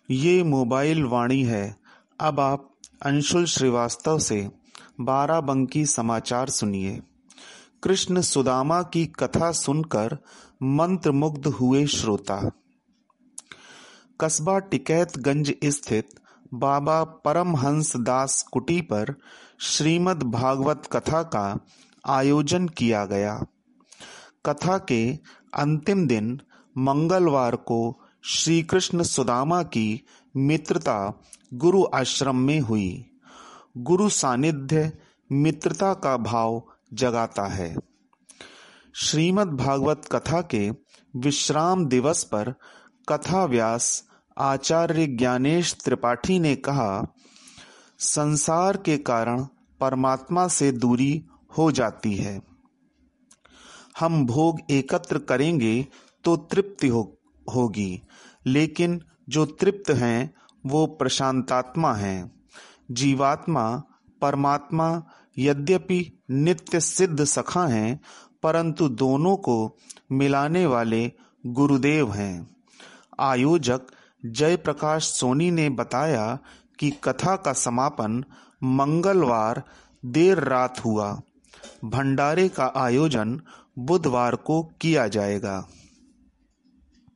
ये मोबाइल वाणी है। अब आप अंशुल श्रीवास्तव से बाराबंकी समाचार सुनिए। कृष्ण सुदामा की कथा सुनकर मंत्रमुग्ध हुए श्रोता। कस्बा टिकैतगंज स्थित बाबा परमहंस दास कुटी पर श्रीमद् भागवत कथा का आयोजन किया गया। कथा के अंतिम दिन मंगलवार को श्री कृष्ण सुदामा की मित्रता गुरु आश्रम में हुई। गुरु सानिध्य मित्रता का भाव जगाता है। श्रीमद् भागवत कथा के विश्राम दिवस पर कथा व्यास आचार्य ज्ञानेश त्रिपाठी ने कहा, संसार के कारण परमात्मा से दूरी हो जाती है। हम भोग एकत्र करेंगे तो तृप्ति होगी, लेकिन जो तृप्त हैं वो प्रशांतात्मा हैं। जीवात्मा परमात्मा यद्यपि नित्य सिद्ध सखा हैं, परंतु दोनों को मिलाने वाले गुरुदेव हैं। आयोजक जयप्रकाश सोनी ने बताया कि कथा का समापन मंगलवार देर रात हुआ। भंडारे का आयोजन बुधवार को किया जाएगा।